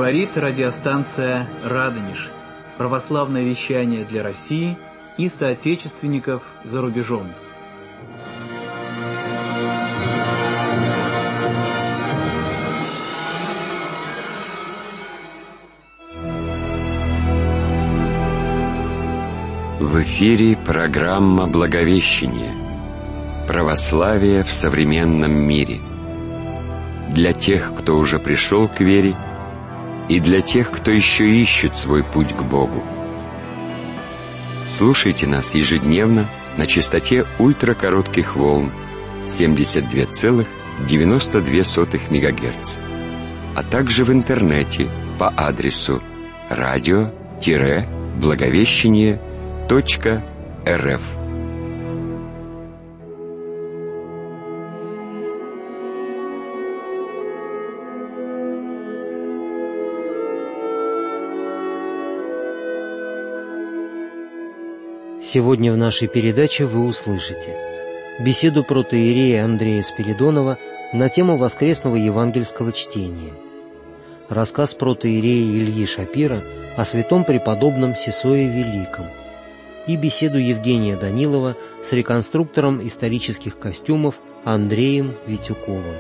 Говорит радиостанция «Радонеж». Православное вещание для России и соотечественников за рубежом. В эфире программа «Благовещение. Православие в современном мире». Для тех, кто уже пришел к вере, и для тех, кто еще ищет свой путь к Богу. Слушайте нас ежедневно на частоте ультракоротких волн 72,92 МГц, а также в интернете по адресу radio-благовещение.рф. Сегодня в нашей передаче вы услышите беседу протоиерея Андрея Спиридонова на тему воскресного евангельского чтения, рассказ протоиерея Ильи Шапира о святом преподобном Сесое Великом и беседу Евгения Данилова с реконструктором исторических костюмов Андреем Витюковым.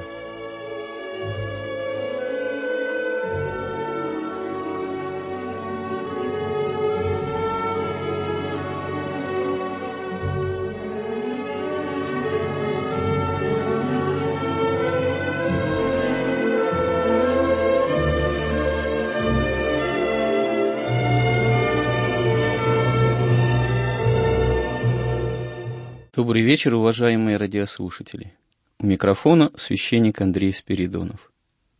Добрый вечер, уважаемые радиослушатели. У микрофона священник Андрей Спиридонов.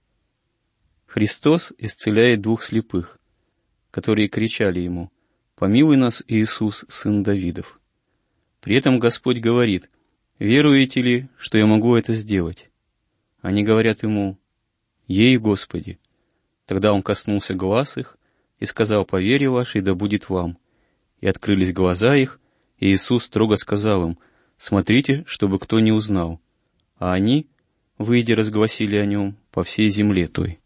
Христос исцеляет двух слепых, которые кричали ему: «Помилуй нас, Иисус, сын Давидов». При этом Господь говорит: «Веруете ли, что я могу это сделать?» Они говорят ему: «Ей, Господи». Тогда он коснулся глаз их и сказал: «По вере вашей да будет вам». И открылись глаза их, и Иисус строго сказал им: «Смотрите, чтобы кто не узнал». А они, выйдя, разгласили о нем по всей земле той.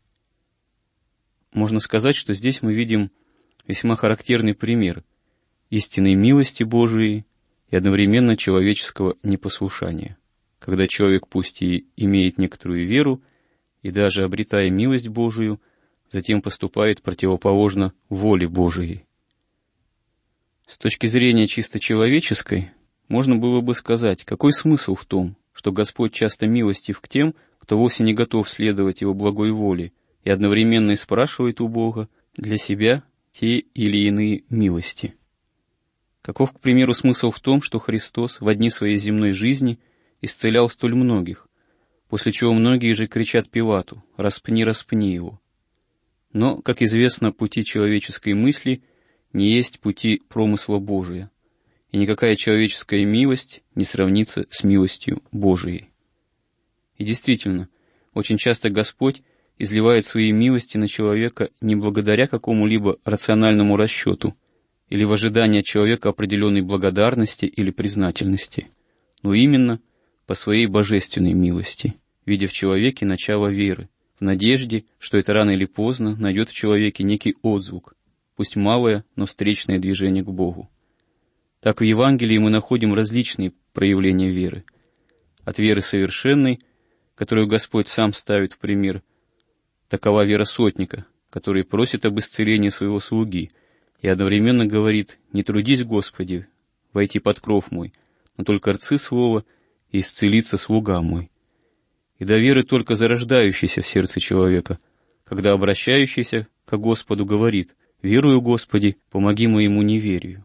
Можно сказать, что здесь мы видим весьма характерный пример истинной милости Божией и одновременно человеческого непослушания, когда человек пусть и имеет некоторую веру, и даже обретая милость Божию, затем поступает противоположно воле Божией. С точки зрения чисто человеческой, можно было бы сказать, какой смысл в том, что Господь часто милостив к тем, кто вовсе не готов следовать Его благой воле, и одновременно и спрашивает у Бога для себя те или иные милости. Каков, к примеру, смысл в том, что Христос в дни своей земной жизни исцелял столь многих, после чего многие же кричат Пилату: «Распни, распни его». Но, как известно, пути человеческой мысли не есть пути промысла Божия, и никакая человеческая милость не сравнится с милостью Божией. И действительно, очень часто Господь изливает свои милости на человека не благодаря какому-либо рациональному расчету или в ожидании от человека определенной благодарности или признательности, но именно по своей божественной милости, видя в человеке начало веры, в надежде, что это рано или поздно найдет в человеке некий отзвук, пусть малое, но встречное движение к Богу. Так в Евангелии мы находим различные проявления веры. От веры совершенной, которую Господь сам ставит в пример, такова вера сотника, который просит об исцелении своего слуги и одновременно говорит: «Не трудись, Господи, войти под кров мой, но только рцы слова, и исцелится слуга мой». И до веры только зарождающейся в сердце человека, когда обращающийся к Господу говорит: «Верую, Господи, помоги моему неверию».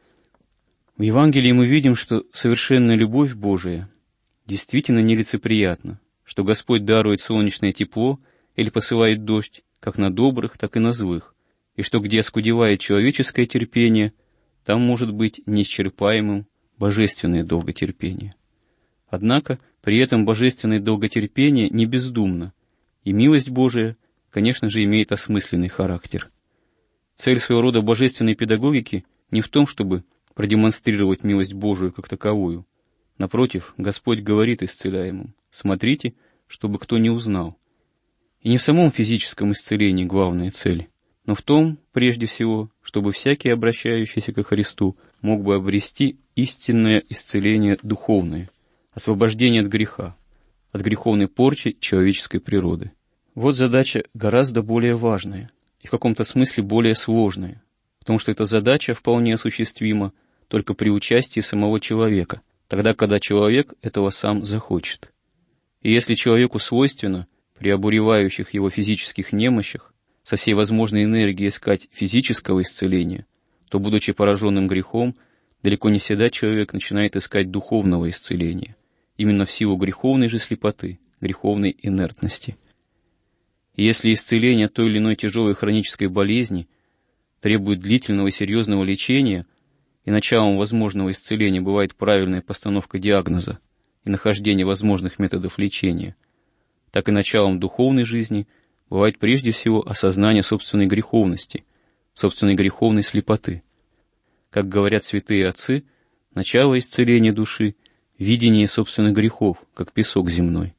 В Евангелии мы видим, что совершенная любовь Божия действительно нелицеприятна, что Господь дарует солнечное тепло или посылает дождь как на добрых, так и на злых, и что где оскудевает человеческое терпение, там может быть неисчерпаемым божественное долготерпение. Однако при этом божественное долготерпение не бездумно, и милость Божия, конечно же, имеет осмысленный характер. Цель своего рода божественной педагогики не в том, чтобы продемонстрировать милость Божию как таковую. Напротив, Господь говорит исцеляемым: «Смотрите, чтобы кто не узнал». И не в самом физическом исцелении главная цель, но в том, прежде всего, чтобы всякий, обращающийся ко Христу, мог бы обрести истинное исцеление духовное, освобождение от греха, от греховной порчи человеческой природы. Вот задача гораздо более важная и в каком-то смысле более сложная, потому что эта задача вполне осуществима только при участии самого человека, тогда, когда человек этого сам захочет. И если человеку свойственно при обуревающих его физических немощах со всей возможной энергией искать физического исцеления, то, будучи пораженным грехом, далеко не всегда человек начинает искать духовного исцеления, именно в силу греховной же слепоты, греховной инертности. И если исцеление той или иной тяжелой хронической болезни требует длительного и серьезного лечения, и началом возможного исцеления бывает правильная постановка диагноза и нахождение возможных методов лечения, так и началом духовной жизни бывает прежде всего осознание собственной греховности, собственной греховной слепоты. Как говорят святые отцы, начало исцеления души — видение собственных грехов, как песок земной.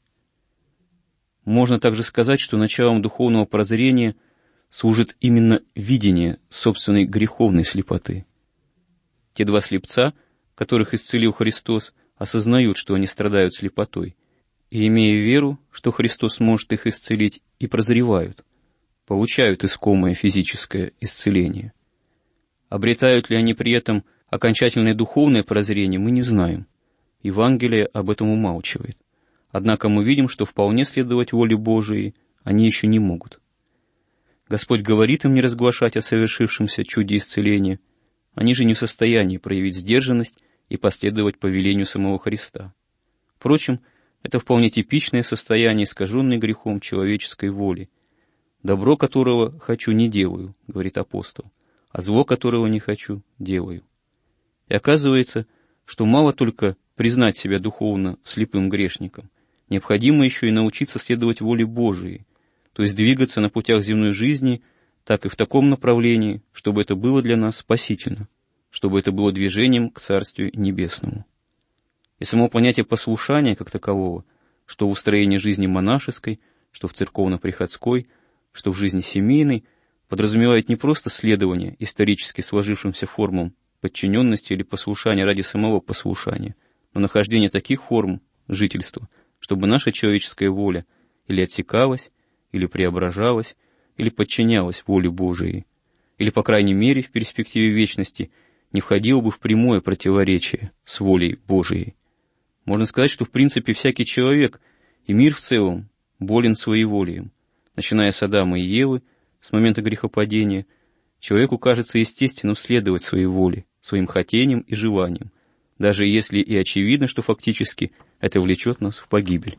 Можно также сказать, что началом духовного прозрения служит именно видение собственной греховной слепоты. Те два слепца, которых исцелил Христос, осознают, что они страдают слепотой, и, имея веру, что Христос может их исцелить, и прозревают, получают искомое физическое исцеление. Обретают ли они при этом окончательное духовное прозрение, мы не знаем. Евангелие об этом умалчивает. Однако мы видим, что вполне следовать воле Божией они еще не могут. Господь говорит им не разглашать о совершившемся чуде исцеления, они же не в состоянии проявить сдержанность и последовать повелению самого Христа. Впрочем, это вполне типичное состояние искаженной грехом человеческой воли. «Добро, которого хочу, не делаю», — говорит апостол, «а зло, которого не хочу, делаю». И оказывается, что мало только признать себя духовно слепым грешником, необходимо еще и научиться следовать воле Божией, то есть двигаться на путях земной жизни так и в таком направлении, чтобы это было для нас спасительно, чтобы это было движением к Царствию Небесному. И само понятие послушания как такового, что в устроении жизни монашеской, что в церковно-приходской, что в жизни семейной, подразумевает не просто следование исторически сложившимся формам подчиненности или послушания ради самого послушания, но нахождение таких форм жительства, чтобы наша человеческая воля или отсекалась, или преображалась, или подчинялась воле Божией, или, по крайней мере, в перспективе вечности не входила бы в прямое противоречие с волей Божией. Можно сказать, что в принципе всякий человек и мир в целом болен своеволием. Начиная с Адама и Евы, с момента грехопадения, человеку кажется естественным следовать своей воле, своим хотениям и желаниям, даже если и очевидно, что фактически это влечет нас в погибель.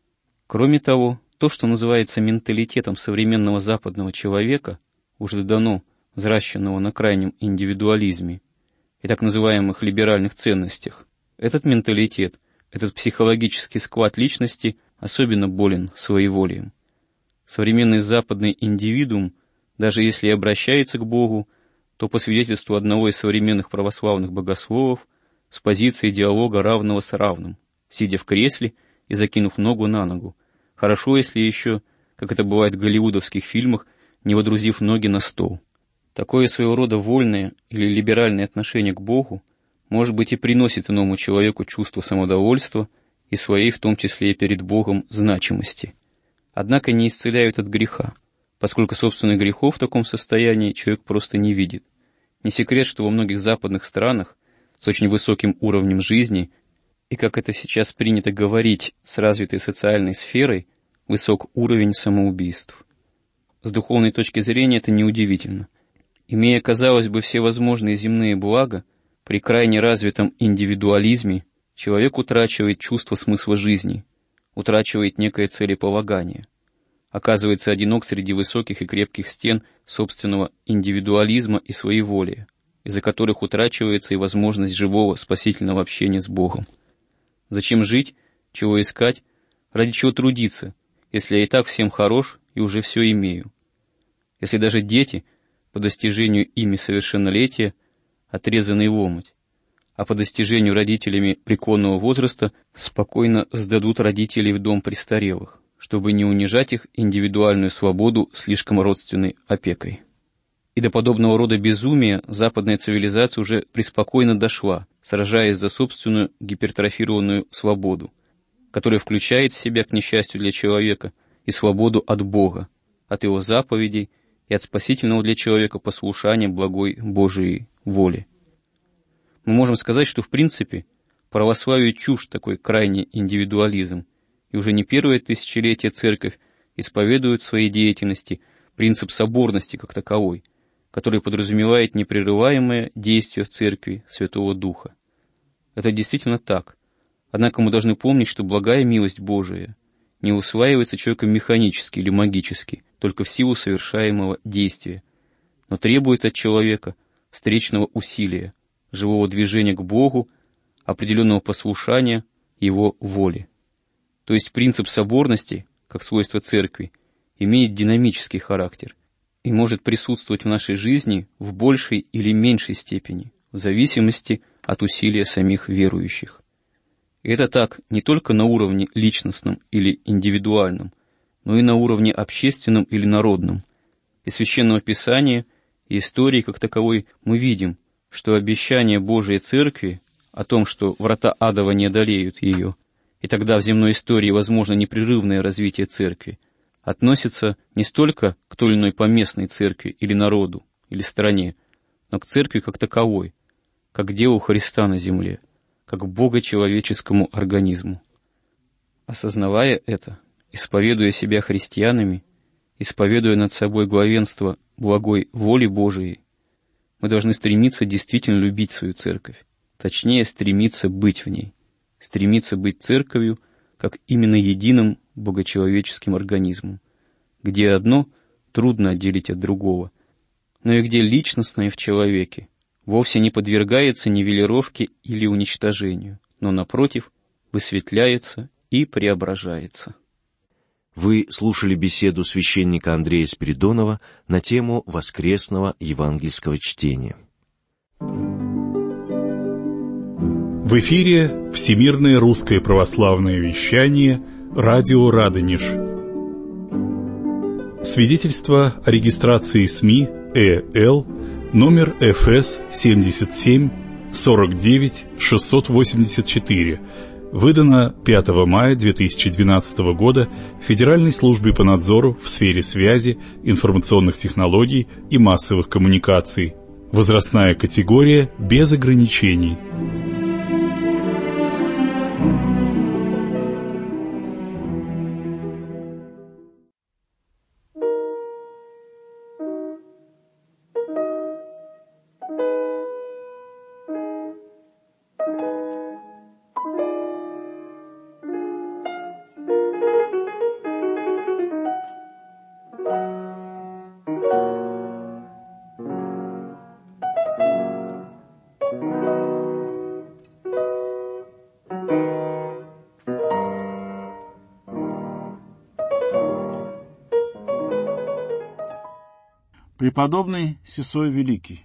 Кроме того, то, что называется менталитетом современного западного человека, уже давно взращенного на крайнем индивидуализме и так называемых либеральных ценностях, этот менталитет, этот психологический склад личности особенно болен своеволием. Современный западный индивидуум, даже если и обращается к Богу, то по свидетельству одного из современных православных богословов с позиции диалога равного с равным, сидя в кресле и закинув ногу на ногу. Хорошо, если еще, как это бывает в голливудовских фильмах, не водрузив ноги на стол. Такое своего рода вольное или либеральное отношение к Богу, может быть, и приносит иному человеку чувство самодовольства и своей, в том числе и перед Богом, значимости. Однако не исцеляют от греха, поскольку собственных грехов в таком состоянии человек просто не видит. Не секрет, что во многих западных странах с очень высоким уровнем жизни и, как это сейчас принято говорить, с развитой социальной сферой, высок уровень самоубийств. С духовной точки зрения это неудивительно. Имея, казалось бы, все возможные земные блага, при крайне развитом индивидуализме человек утрачивает чувство смысла жизни, утрачивает некое целеполагание, оказывается одинок среди высоких и крепких стен собственного индивидуализма и своеволия, из-за которых утрачивается и возможность живого спасительного общения с Богом. Зачем жить, чего искать, ради чего трудиться, если я и так всем хорош и уже все имею? Если даже дети, по достижению ими совершеннолетия, отрезанный ломоть, а по достижению родителями преклонного возраста спокойно сдадут родителей в дом престарелых, чтобы не унижать их индивидуальную свободу слишком родственной опекой. И до подобного рода безумия западная цивилизация уже преспокойно дошла, сражаясь за собственную гипертрофированную свободу, которая включает в себя, к несчастью для человека, и свободу от Бога, от Его заповедей и от спасительного для человека послушания благой Божией воли. Мы можем сказать, что в принципе православию чужд такой крайний индивидуализм, и уже не первое тысячелетие Церковь исповедует в своей деятельности принцип соборности как таковой, который подразумевает непрерываемое действие в Церкви Святого Духа. Это действительно так. Однако мы должны помнить, что благая милость Божия не усваивается человеком механически или магически, только в силу совершаемого действия, но требует от человека встречного усилия, живого движения к Богу, определенного послушания Его воле. То есть принцип соборности, как свойство Церкви, имеет динамический характер и может присутствовать в нашей жизни в большей или меньшей степени, в зависимости от усилия самих верующих. И это так не только на уровне личностном или индивидуальном, но и на уровне общественном или народном. Из Священного Писания и истории как таковой мы видим, что обещание Божией Церкви о том, что врата адова не одолеют ее, и тогда в земной истории возможно непрерывное развитие Церкви, относится не столько к той или иной поместной церкви или народу, или стране, но к Церкви как таковой, как к делу Христа на земле, как к богочеловеческому организму. Осознавая это, исповедуя себя христианами, исповедуя над собой главенство благой воли Божией, мы должны стремиться действительно любить свою Церковь, точнее, стремиться быть в ней, стремиться быть Церковью как именно единым богочеловеческим организмом, где одно трудно отделить от другого, но и где личностное в человеке вовсе не подвергается нивелировке или уничтожению, но, напротив, высветляется и преображается. Вы слушали беседу священника Андрея Спиридонова на тему воскресного евангельского чтения. В эфире Всемирное русское православное вещание «Радио Радонеж». Свидетельство о регистрации СМИ ЭЛ номер ФС 77 49 684, выдано 5 мая 2012 года Федеральной службой по надзору в сфере связи, информационных технологий и массовых коммуникаций. Возрастная категория без ограничений. Преподобный Сисой Великий.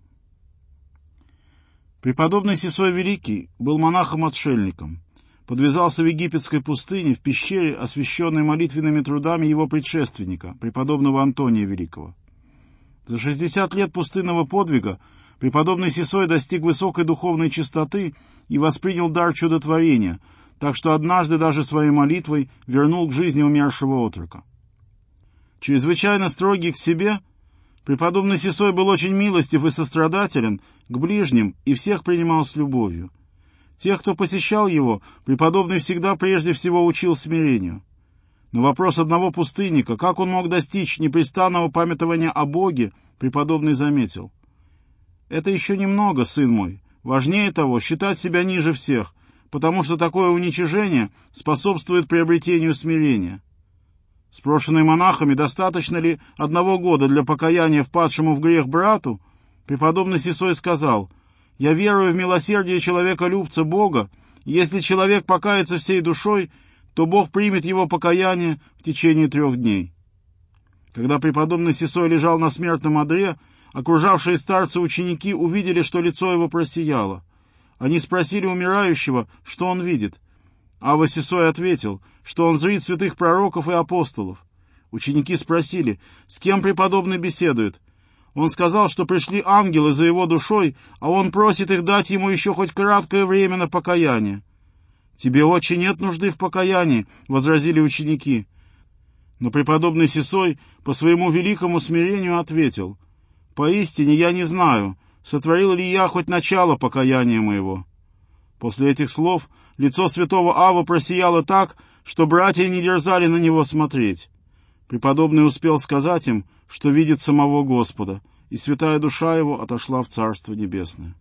Преподобный Сисой Великий был монахом-отшельником, подвязался в египетской пустыне в пещере, освященной молитвенными трудами его предшественника, преподобного Антония Великого. За 60 лет пустынного подвига преподобный Сисой достиг высокой духовной чистоты и воспринял дар чудотворения, так что однажды даже своей молитвой вернул к жизни умершего отрока. Чрезвычайно строгий к себе, преподобный Сисой был очень милостив и сострадателен к ближним и всех принимал с любовью. Тех, кто посещал его, преподобный всегда прежде всего учил смирению. На вопрос одного пустынника, как он мог достичь непрестанного памятования о Боге, преподобный заметил: «Это еще немного, сын мой. Важнее того, считать себя ниже всех, потому что такое уничижение способствует приобретению смирения». Спрошенный монахами, достаточно ли 1 года для покаяния впадшему в грех брату, преподобный Сисой сказал: «Я верую в милосердие человеколюбца Бога, и если человек покается всей душой, то Бог примет его покаяние в течение 3 дней». Когда преподобный Сисой лежал на смертном одре, окружавшие старцы-ученики увидели, что лицо его просияло. Они спросили умирающего, что он видит. Авва Сисой ответил, что он зрит святых пророков и апостолов. Ученики спросили, с кем преподобный беседует. Он сказал, что пришли ангелы за его душой, а он просит их дать ему еще хоть краткое время на покаяние. «Тебе очень нет нужды в покаянии», — возразили ученики. Но преподобный Сисой по своему великому смирению ответил, «Поистине я не знаю, сотворил ли я хоть начало покаяния моего». После этих слов лицо святого Аввы просияло так, что братья не дерзали на него смотреть. Преподобный успел сказать им, что видит самого Господа, и святая душа его отошла в Царство Небесное.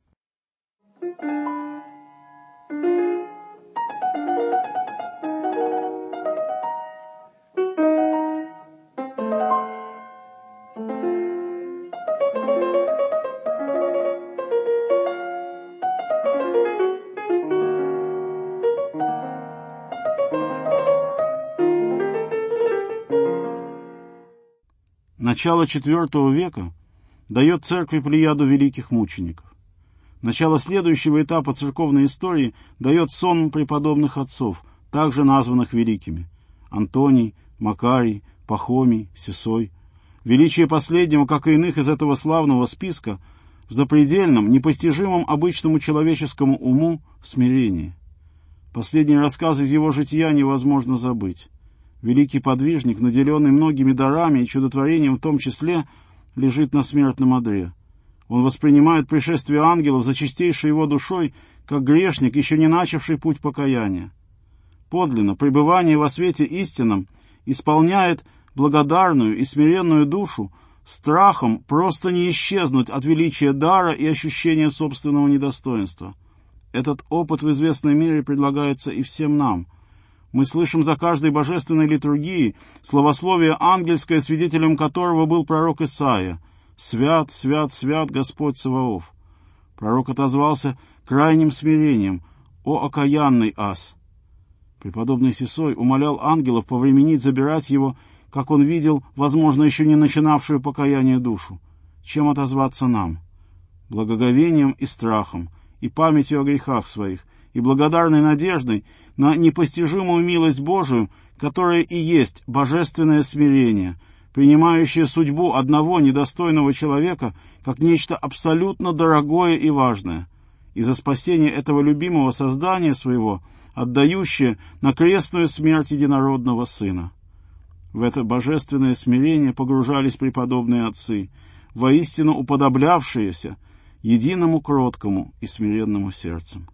Начало IV века дает церкви плеяду великих мучеников. Начало следующего этапа церковной истории дает сон преподобных отцов, также названных великими: Антоний, Макарий, Пахомий, Сисой. Величие последнего, как и иных из этого славного списка, в запредельном, непостижимом обычному человеческому уму смирении. Последний рассказ из его жития невозможно забыть. Великий подвижник, наделенный многими дарами и чудотворением в том числе, лежит на смертном одре. Он воспринимает пришествие ангелов за чистейшей его душой, как грешник, еще не начавший путь покаяния. Подлинно, пребывание во свете истинном исполняет благодарную и смиренную душу страхом просто не исчезнуть от величия дара и ощущения собственного недостоинства. Этот опыт в известной мере предлагается и всем нам. Мы слышим за каждой божественной литургией словословие ангельское, свидетелем которого был пророк Исаия: «Свят, свят, свят Господь Саваоф». Пророк отозвался крайним смирением: «О окаянный ас». Преподобный Сисой умолял ангелов повременить забирать его, как он видел, возможно, еще не начинавшую покаяние душу. Чем отозваться нам? Благоговением и страхом, и памятью о грехах своих, и благодарной надеждой на непостижимую милость Божию, которая и есть божественное смирение, принимающее судьбу одного недостойного человека как нечто абсолютно дорогое и важное, и за спасение этого любимого создания своего отдающее на крестную смерть единородного Сына. В это божественное смирение погружались преподобные отцы, воистину уподоблявшиеся единому кроткому и смиренному сердцем.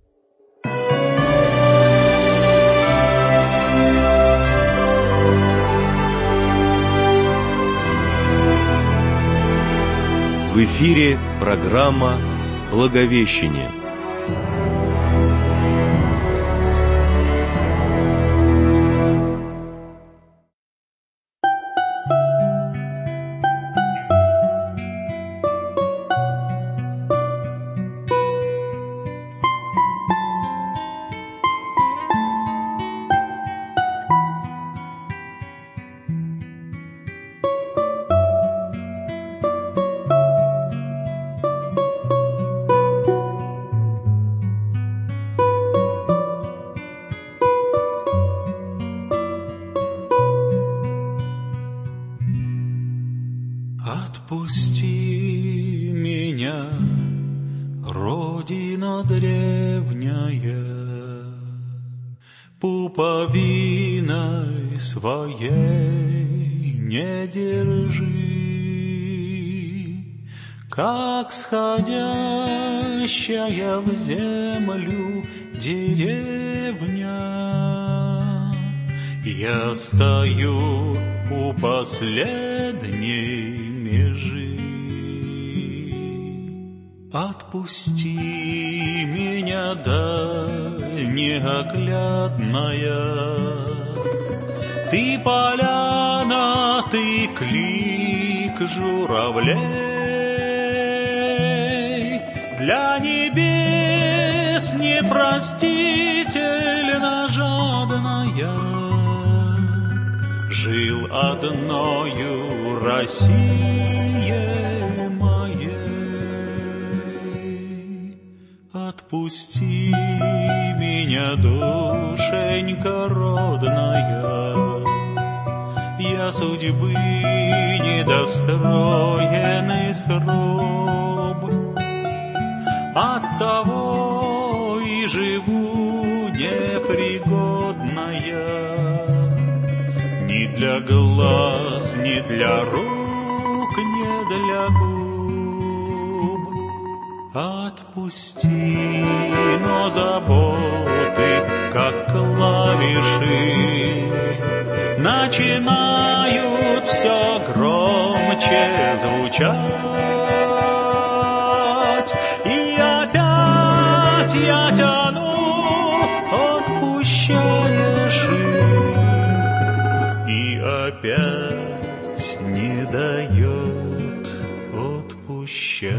В эфире программа «Благовещение». Отпусти меня, Родина древняя, пуповиной своей не держи, как сходящая в землю деревня. Я стою у последней межи. Отпусти меня, даль неоглядная, ты поляна, ты клик журавлей, для небес непростительно жадная, жил одною Россией моей. Отпусти меня, душенька родная. Я судьбы недостроенный сруб, оттого и живу непригодная. Ни для глаз, ни для рук, ни для губ. Отпусти, но заботы, как клавиши, начинают все громче звучать. И опять я тяну, отпущаешь, и опять не дает отпущать.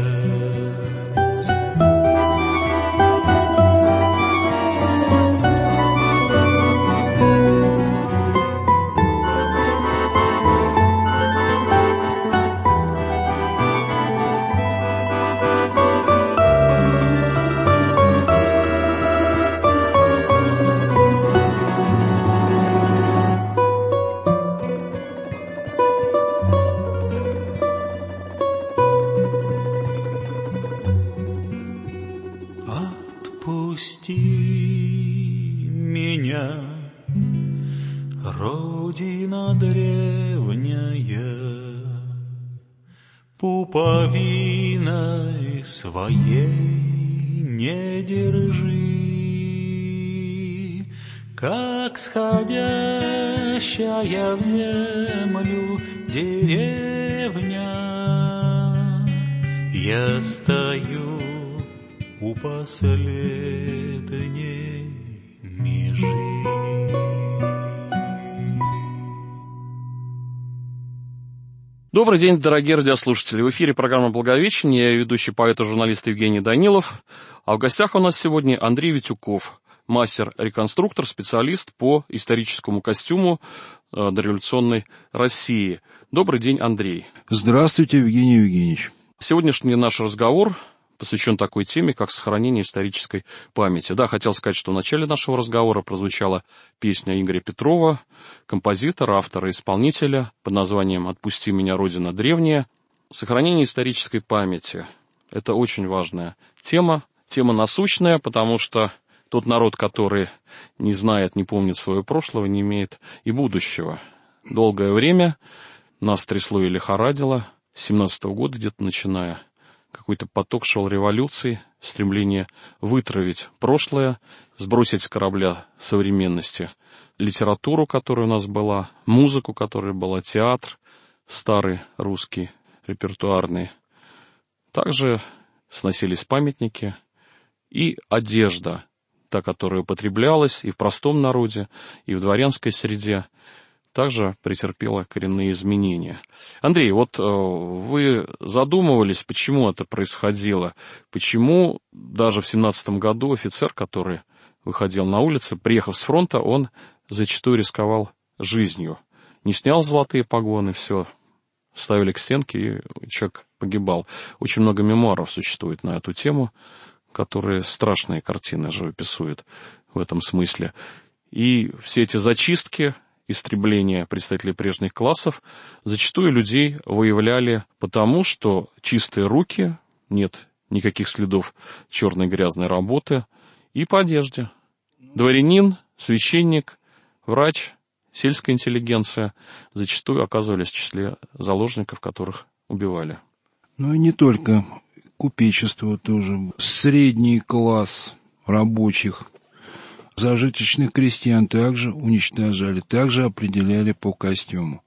Отпусти меня, Родина древняя, пуповиной своей не держи, как сходящая в землю деревня. Я стою у последней межи. Добрый день, дорогие радиослушатели. В эфире программа «Благовещение». Я ведущий поэт и журналист Евгений Данилов. А в гостях у нас сегодня Андрей Витюков, мастер-реконструктор, специалист по историческому костюму дореволюционной России. Добрый день, Андрей. Здравствуйте, Евгений Евгеньевич. Сегодняшний наш разговор посвящен такой теме, как сохранение исторической памяти. Да, хотел сказать, что в начале нашего разговора прозвучала песня Игоря Петрова, композитора, автора, исполнителя, под названием «Отпусти меня, Родина древняя». Сохранение исторической памяти – это очень важная тема, тема насущная, потому что тот народ, который не знает, не помнит своего прошлого, не имеет и будущего. Долгое время нас трясло и лихорадило, с 17-го года где-то начиная, какой-то поток шел революции, стремление вытравить прошлое, сбросить с корабля современности литературу, которая у нас была, музыку, которая была, театр, старый русский, репертуарный. Также сносились памятники и одежда, та, которая употреблялась и в простом народе, и в дворянской среде, также претерпела коренные изменения. Андрей, вот вы задумывались, почему это происходило? Почему даже в 17-м году офицер, который выходил на улицы, приехав с фронта, он зачастую рисковал жизнью? Не снял золотые погоны, все, ставили к стенке, и человек погибал. Очень много мемуаров существует на эту тему, которые страшные картины живописуют в этом смысле. И все эти зачистки, истребление представителей прежних классов, зачастую людей выявляли потому, что чистые руки, нет никаких следов черной грязной работы, и по одежде. Дворянин, священник, врач, сельская интеллигенция зачастую оказывались в числе заложников, которых убивали. Ну и не только купечество тоже, средний класс рабочих, зажиточных крестьян также уничтожали, также определяли по костюму.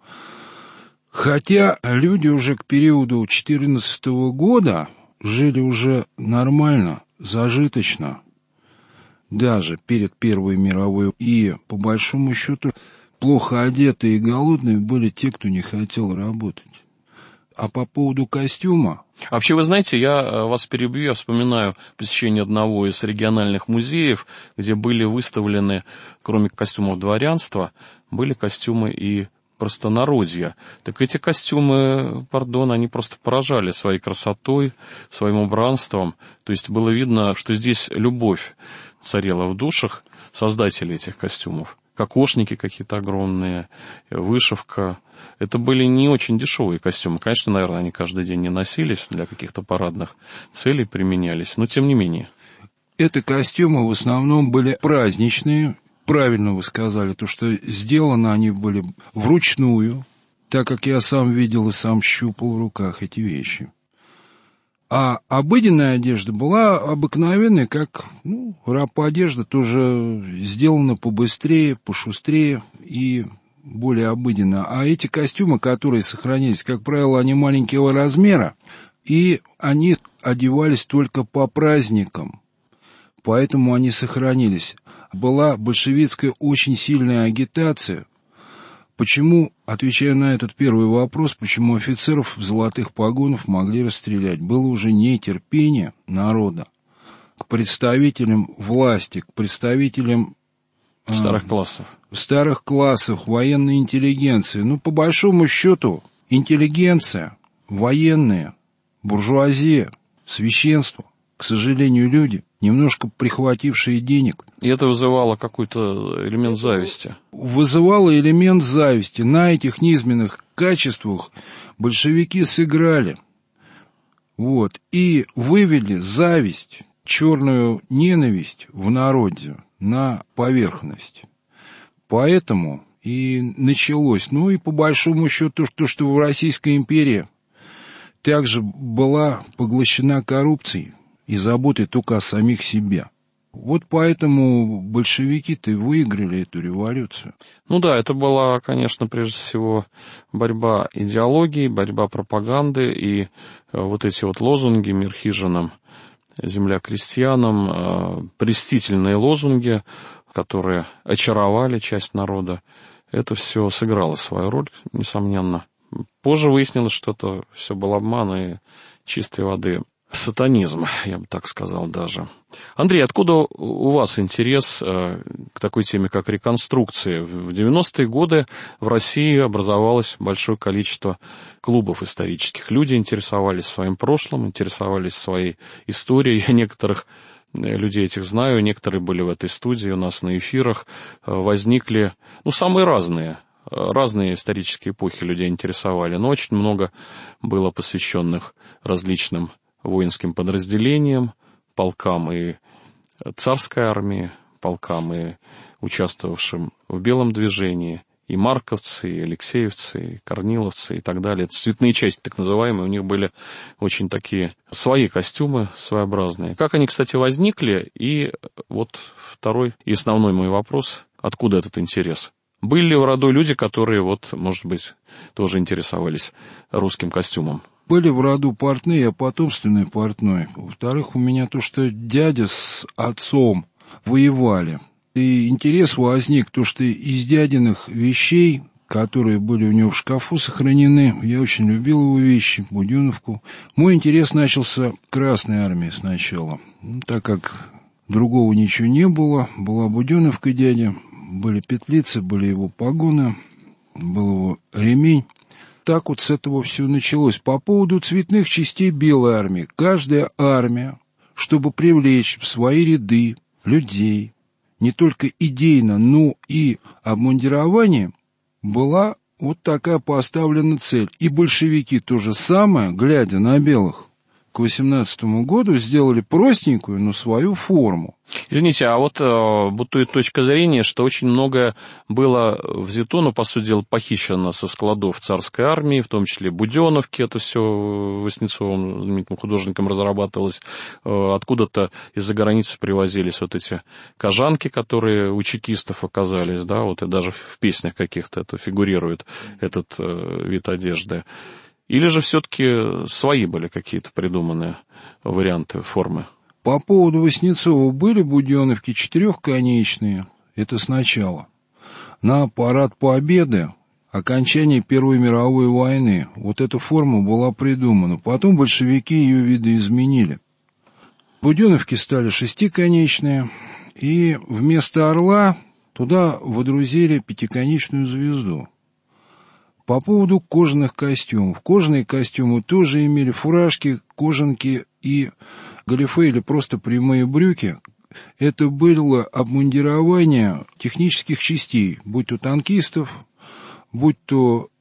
Хотя люди уже к периоду 14 года жили уже нормально, зажиточно, даже перед Первой мировой. И, по большому счету, плохо одетые и голодные были те, кто не хотел работать. А по поводу костюма... Вообще, вы знаете, я вас перебью, я вспоминаю посещение одного из региональных музеев, где были выставлены, кроме костюмов дворянства, были костюмы и простонародья. Так эти костюмы, пардон, они просто поражали своей красотой, своим убранством. То есть было видно, что здесь любовь царила в душах создателей этих костюмов. Кокошники какие-то огромные, вышивка. Это были не очень дешевые костюмы. Конечно, наверное, они каждый день не носились, для каких-то парадных целей применялись, но тем не менее. Это костюмы в основном были праздничные. Правильно вы сказали, то, что сделаны они были вручную, так как я сам видел и сам щупал в руках эти вещи. А обыденная одежда была обыкновенная, как раб-одежда, тоже сделана побыстрее, пошустрее и более обыденно. А эти костюмы, которые сохранились, как правило, они маленького размера, и они одевались только по праздникам, поэтому они сохранились. Была большевистская очень сильная агитация. Почему, отвечая на этот первый вопрос, почему офицеров в золотых погонах могли расстрелять? Было уже нетерпение народа к представителям власти, к представителям старых классов, военной интеллигенции. По большому счету, интеллигенция, военные, буржуазия, священство, к сожалению, люди, немножко прихватившие денег. И это вызывало какой-то элемент зависти. Вызывало элемент зависти. На этих низменных качествах большевики сыграли. И вывели зависть, черную ненависть в народе на поверхность. Поэтому и началось. И по большому счету, то, что в Российской империи также была поглощена коррупцией и заботой только о самих себе. Поэтому большевики-то и выиграли эту революцию. Это была, конечно, прежде всего борьба идеологии, борьба пропаганды, и эти лозунги «Мир хижинам», «Земля крестьянам», престительные лозунги, которые очаровали часть народа, это все сыграло свою роль, несомненно. Позже выяснилось, что это все был обман и чистой воды сатанизм, я бы так сказал даже. Андрей, откуда у вас интерес к такой теме, как реконструкции? В 90-е годы в России образовалось большое количество клубов исторических. Люди интересовались своим прошлым, интересовались своей историей. Я некоторых людей этих знаю, некоторые были в этой студии у нас на эфирах. Возникли, самые разные исторические эпохи людей интересовали, но очень много было посвященных различным воинским подразделениям, полкам и царской армии, полкам и участвовавшим в Белом движении, и марковцы, и алексеевцы, и корниловцы и так далее. Это цветные части, так называемые, у них были очень такие свои костюмы своеобразные. Как они, кстати, возникли? И второй и основной мой вопрос, откуда этот интерес? Были ли в роду люди, которые, может быть, тоже интересовались русским костюмом? Были в роду портные, я потомственный портной. Во-вторых, у меня то, что дядя с отцом воевали. И интерес возник, то, что из дядиных вещей, которые были у него в шкафу сохранены, я очень любил его вещи, буденовку. Мой интерес начался Красной армии сначала. Так как другого ничего не было, была буденовка дядя, были петлицы, были его погоны, был его ремень. Так с этого все началось. По поводу цветных частей Белой армии. Каждая армия, чтобы привлечь в свои ряды людей, не только идейно, но и обмундированием, была такая поставлена цель. И большевики то же самое, глядя на белых, к 18-му году сделали простенькую, но свою форму. Извините, бытует точка зрения, что очень многое было взято, по сути дела, похищено со складов царской армии, в том числе буденовки, это все Васнецовым, знаменитым художником, разрабатывалось. Откуда-то из-за границы привозились эти кожанки, которые у чекистов оказались, и даже в песнях каких-то это фигурирует, этот вид одежды. Или же все-таки свои были какие-то придуманные варианты формы? По поводу Васнецова были буденовки четырехконечные, это сначала. На парад Победы, окончание Первой мировой войны, эта форма была придумана. Потом большевики ее видоизменили. Буденовки стали шестиконечные, и вместо орла туда водрузили пятиконечную звезду. По поводу кожаных костюмов. Кожаные костюмы тоже имели фуражки, кожанки и галифе или просто прямые брюки. Это было обмундирование технических частей, будь то танкистов, будь то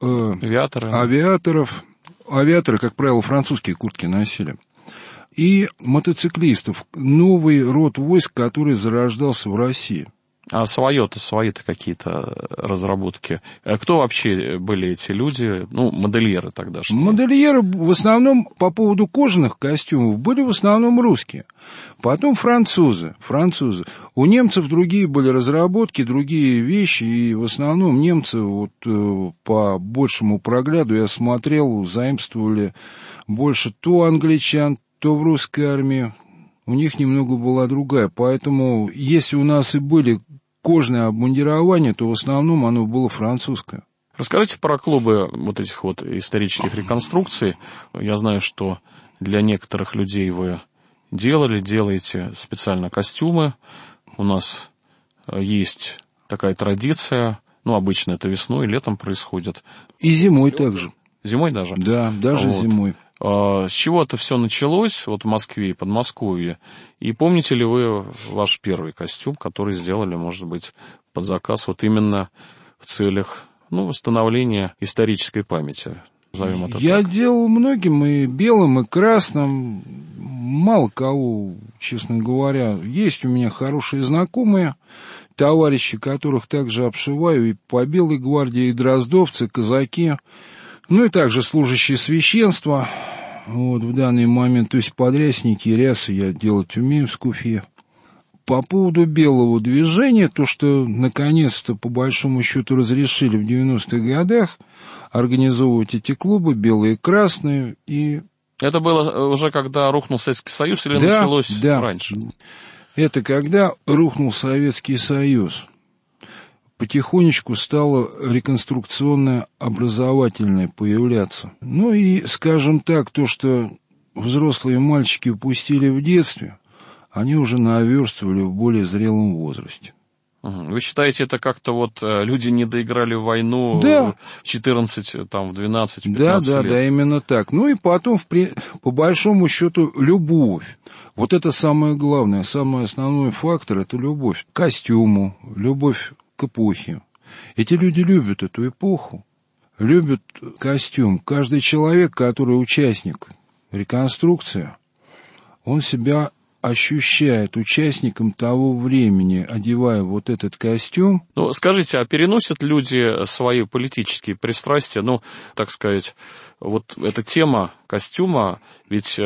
авиаторов. Авиаторы, как правило, французские куртки носили. И мотоциклистов. Новый род войск, который зарождался в России. А свои-то какие-то разработки. А кто вообще были эти люди? Ну, модельеры тогдашние. Модельеры в основном по поводу кожаных костюмов были в основном русские. Потом французы. У немцев другие были разработки, другие вещи. И в основном немцы, вот по большему прогляду я смотрел, заимствовали больше то англичан, то в русской армии. У них немного была другая. Поэтому, если у нас и были кожное обмундирование, то в основном оно было французское. Расскажите про клубы вот этих вот исторических реконструкций. Я знаю, что для некоторых людей вы делаете специально костюмы. У нас есть такая традиция. Ну, обычно это весной, летом происходит. И зимой также. Зимой даже? Да, даже зимой. С чего это все началось, вот в Москве и Подмосковье? И помните ли вы ваш первый костюм, который сделали, может быть, под заказ, вот именно в целях, восстановления исторической памяти? Я делал многим, и белым, и красным. Мало кого, честно говоря. Есть у меня хорошие знакомые, товарищи, которых также обшиваю и по Белой гвардии, и дроздовцы, казаки. Ну и также служащие священства, вот в данный момент, то есть подрясники, рясы я делать умею в скуфье. По поводу белого движения, то, что наконец-то по большому счету разрешили в 90-х годах организовывать эти клубы, белые и красные, и... Это было уже когда рухнул Советский Союз или началось раньше? Это когда рухнул Советский Союз. Потихонечку стало реконструкционное образовательное появляться. Ну и, скажем так, то, что взрослые мальчики упустили в детстве, они уже наверстывали в более зрелом возрасте. Вы считаете, это как-то вот люди не доиграли в войну в 14, там, в 12, в 15 лет? Да, именно так. Ну и потом, по большому счету, любовь. Вот это самое главное, самый основной фактор – это любовь к костюму, любовь к эпохе. Эти люди любят эту эпоху, любят костюм. Каждый человек, который участник реконструкции, он себя ощущает участником того времени, одевая вот этот костюм. Ну, скажите, а переносят люди свои политические пристрастия? Ну, так сказать, вот эта тема костюма, ведь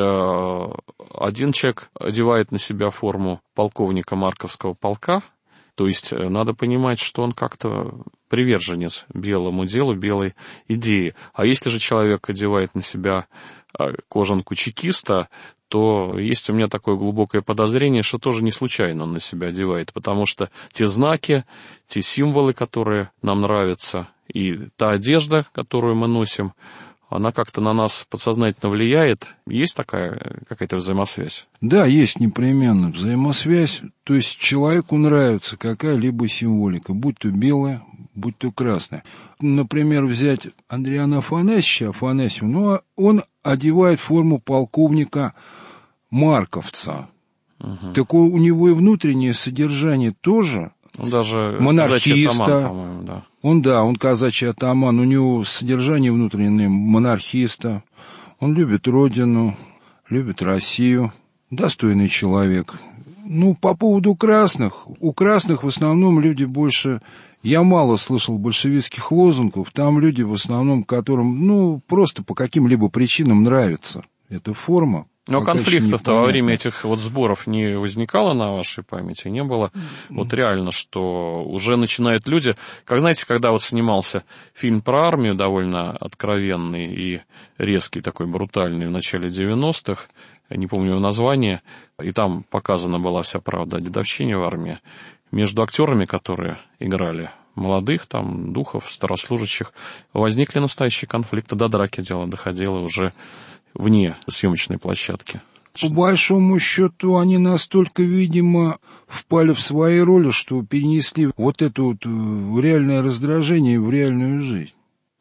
один человек одевает на себя форму полковника Марковского полка, то есть надо понимать, что он как-то приверженец белому делу, белой идеи. А если же человек одевает на себя кожанку чекиста, то есть у меня такое глубокое подозрение, что тоже не случайно он на себя одевает, потому что те знаки, те символы, которые нам нравятся, и та одежда, которую мы носим, она как-то на нас подсознательно влияет. Есть такая какая-то взаимосвязь? Да, есть непременно взаимосвязь. То есть человеку нравится какая-либо символика, будь то белая, будь то красная. Например, взять Андриана Афанасьева, он одевает форму полковника Марковца. Угу. Так у него и внутреннее содержание тоже. Он даже монархиста. Атаман, по-моему, да. Он казачий атаман, у него содержание внутреннее монархиста. Он любит родину, любит Россию, достойный человек. По поводу красных. У красных в основном люди больше... Я мало слышал большевистских лозунгов. Там люди в основном, которым, просто по каким-либо причинам нравится эта форма. Но конфликтов-то во время этих вот сборов не возникало на вашей памяти? Не было вот реально, что уже начинают люди... Как знаете, когда вот снимался фильм про армию, довольно откровенный и резкий, такой брутальный в начале 90-х, я не помню его название, и там показана была вся правда о дедовщине в армии, между актерами, которые играли молодых, там, духов, старослужащих, возникли настоящие конфликты, до драки дело доходило уже вне съемочной площадки. По большому счету, они настолько, видимо, впали в свои роли, что перенесли вот это вот реальное раздражение в реальную жизнь.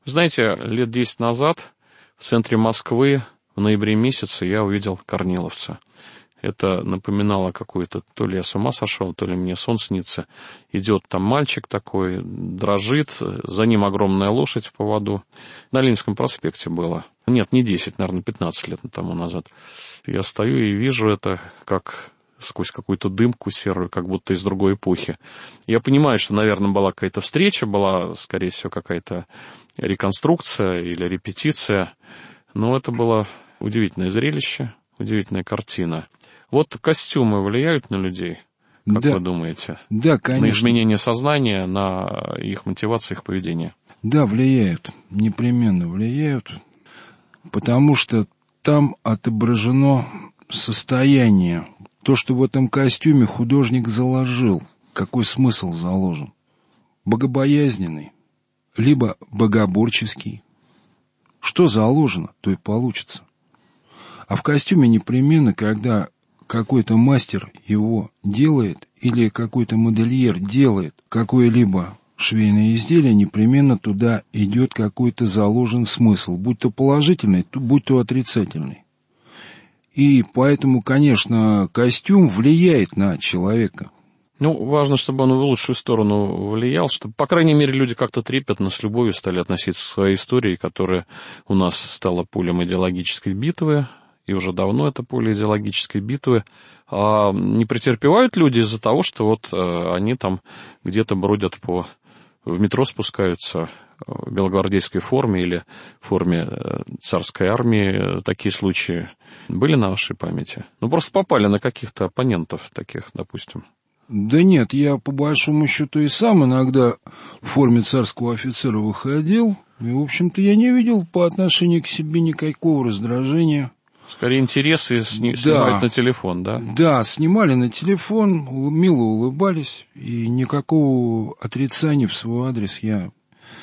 Знаете, лет 10 назад в центре Москвы в ноябре месяце я увидел корниловца. Это напоминало какую-то, то ли я с ума сошел, то ли мне сон снится. Идет там мальчик такой, дрожит, за ним огромная лошадь в поводу. На Ленинском проспекте было. Нет, не 10, наверное, 15 лет тому назад. Я стою и вижу это, как сквозь какую-то дымку серую, как будто из другой эпохи. Я понимаю, что, наверное, была какая-то встреча, была, скорее всего, какая-то реконструкция или репетиция. Но это было удивительное зрелище, удивительная картина. Вот костюмы влияют на людей, как вы думаете? Да, конечно. На изменение сознания, на их мотивацию, их поведение? Да, влияют, непременно влияют, потому что там отображено состояние, то, что в этом костюме художник заложил, какой смысл заложен. Богобоязненный, либо богоборческий. Что заложено, то и получится. А в костюме непременно, когда какой-то мастер его делает, или какой-то модельер делает какое-либо швейное изделие, непременно туда идет какой-то заложен смысл, будь то положительный, будь то отрицательный. И поэтому, конечно, костюм влияет на человека. Ну, важно, чтобы он в лучшую сторону влиял, чтобы, по крайней мере, люди как-то трепетно, с любовью стали относиться к своей истории, которая у нас стала полем идеологической битвы, и уже давно это поле идеологической битвы. А не претерпевают люди из-за того, что вот они там где-то бродят в метро спускаются в белогвардейской форме или в форме царской армии. Такие случаи были на вашей памяти? Ну, просто попали на каких-то оппонентов таких, допустим. Да нет, я по большому счету и сам иногда в форме царского офицера выходил. И, в общем-то, я не видел по отношению к себе никакого раздражения. Скорее, интересы снимать на телефон, да? Да, снимали на телефон, мило улыбались, и никакого отрицания в свой адрес я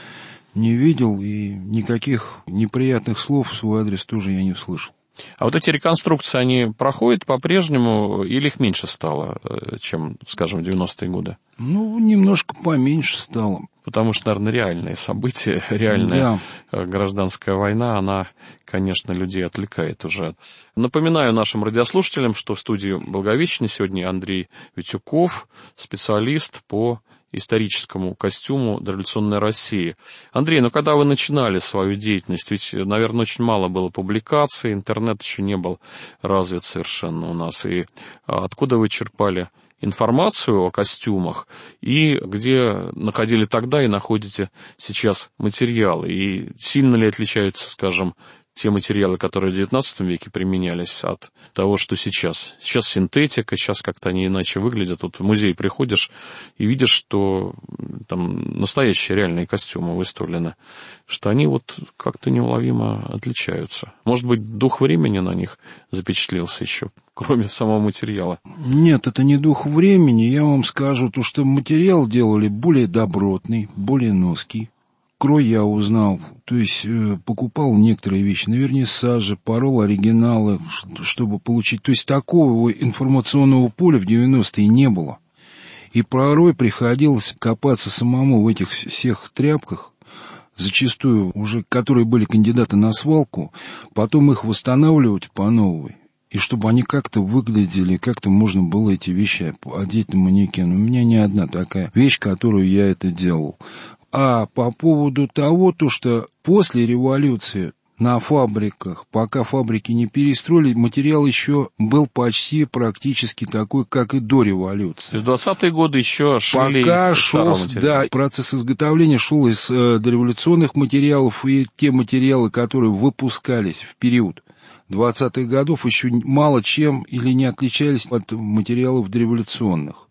не видел, и никаких неприятных слов в свой адрес тоже я не слышал. А вот эти реконструкции, они проходят по-прежнему, или их меньше стало, чем, скажем, в 90-е годы? Ну, немножко поменьше стало. Потому что, наверное, реальные события, реальная гражданская война, она, конечно, людей отвлекает уже. Напоминаю нашим радиослушателям, что в студии Благовещения сегодня Андрей Витюков, специалист по историческому костюму дореволюционной России. Андрей, ну когда вы начинали свою деятельность, ведь, наверное, очень мало было публикаций, интернет еще не был развит совершенно у нас. И откуда вы черпали информацию о костюмах и где находили тогда и находите сейчас материалы? И сильно ли отличаются, скажем, те материалы, которые в XIX веке применялись, от того, что сейчас? Сейчас синтетика, сейчас как-то они иначе выглядят. Вот в музей приходишь и видишь, что там настоящие реальные костюмы выставлены, что они вот как-то неуловимо отличаются. Может быть, дух времени на них запечатлелся еще, кроме самого материала? Нет, это не дух времени. Я вам скажу, то, что материал делали более добротный, более ноский. Крой я узнал, то есть покупал некоторые вещи на вернисаже, порол оригиналы, чтобы получить. То есть такого информационного поля в 90-е не было. И порой приходилось копаться самому в этих всех тряпках, зачастую уже которые были кандидаты на свалку, потом их восстанавливать по новой. И чтобы они как-то выглядели, как-то можно было эти вещи одеть на манекен. У меня не одна такая вещь, которую я это делал. А по поводу того, что после революции на фабриках, пока фабрики не перестроили, материал еще был почти практически такой, как и до революции. То есть 20-е годы еще шили из старого материала? Да, процесс изготовления шел из дореволюционных материалов, и те материалы, которые выпускались в период 20-х годов, еще мало чем или не отличались от материалов дореволюционных.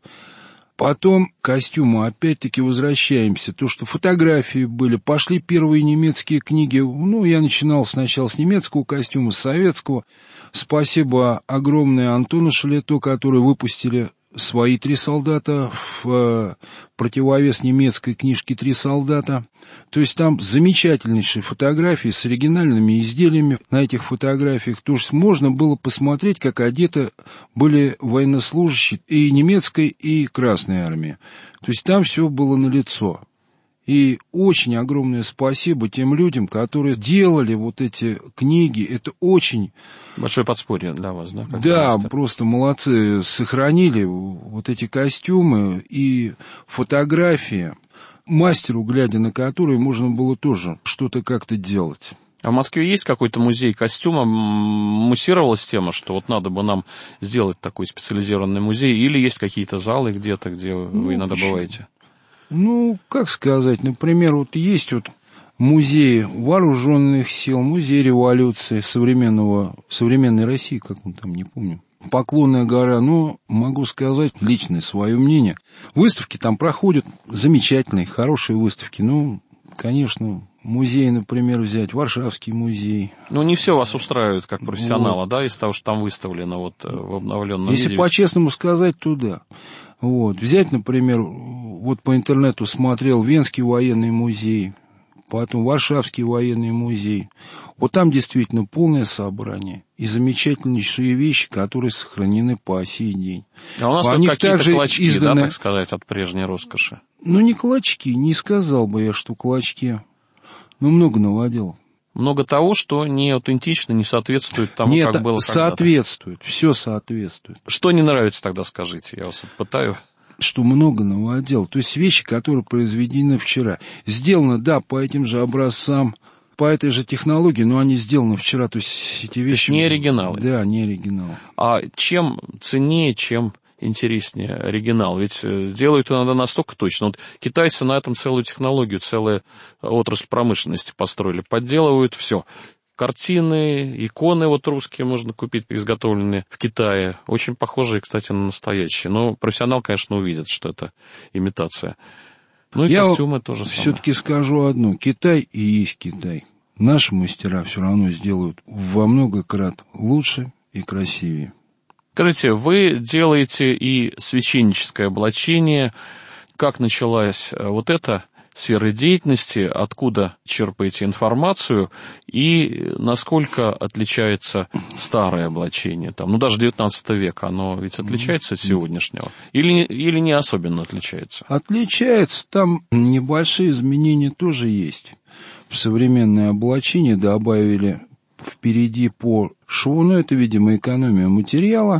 Потом к костюму опять-таки возвращаемся. То, что фотографии были, пошли первые немецкие книги. Ну, я начинал сначала с немецкого костюма, с советского. Спасибо огромное Антону Шалито, которые выпустили свои «Три солдата» в противовес немецкой книжке «Три солдата». То есть там замечательнейшие фотографии с оригинальными изделиями на этих фотографиях. То есть можно было посмотреть, как одеты были военнослужащие и немецкой, и Красной армии. То есть там все было налицо. И очень огромное спасибо тем людям, которые делали вот эти книги. Это очень... Большое подспорье для вас, да? Да, просто молодцы. Сохранили вот эти костюмы и фотографии, мастеру, глядя на которые, можно было тоже что-то как-то делать. А в Москве есть какой-то музей костюма? Муссировалась тема, что вот надо бы нам сделать такой специализированный музей? Или есть какие-то залы где-то, где вы иногда бываете? Ну, как сказать, например, вот есть вот музей вооруженных сил, музей революции современной России, как он там, не помню. Поклонная гора, ну, могу сказать личное свое мнение. Выставки там проходят замечательные, хорошие выставки. Ну, конечно, музей, например, взять, Варшавский музей. Ну, не все вас устраивает как профессионала, вот. Да, из того, что там выставлено вот в обновленном виде? Если по-честному сказать, то да. Вот. Взять, например, вот по интернету смотрел Венский военный музей, потом Варшавский военный музей. Вот там действительно полное собрание и замечательнейшие вещи, которые сохранены по сей день. А у нас тут какие-то клочки, да, так сказать, от прежней роскоши? Ну, не клочки, не сказал бы я, что клочки. Ну, много наводил. Много того, что не аутентично, не соответствует тому, нет, как было когда-то. Соответствует, все соответствует. Что не нравится тогда, скажите, я вас пытаю. Что много новодел, то есть вещи, которые произведены вчера. Сделаны, да, по этим же образцам, по этой же технологии, но они сделаны вчера, то есть эти вещи... Не оригиналы. Да, не оригиналы. А чем ценнее, чем интереснее оригинал? Ведь делают иногда настолько точно. Вот китайцы на этом целую технологию, целую отрасль промышленности построили. Подделывают все. Картины, иконы вот русские можно купить, изготовленные в Китае. Очень похожие, кстати, на настоящие. Но профессионал, конечно, увидит, что это имитация. Ну и костюмы тоже самое. Все-таки скажу одно. Китай и есть Китай. Наши мастера все равно сделают во много крат лучше и красивее. Скажите, вы делаете и священническое облачение. Как началась вот эта сфера деятельности, откуда черпаете информацию и насколько отличается старое облачение? Там, ну, даже 19 века, оно ведь отличается от сегодняшнего? Или не особенно отличается? Отличается. Там небольшие изменения тоже есть. В современное облачение добавили впереди по шву, но это, видимо, экономия материала.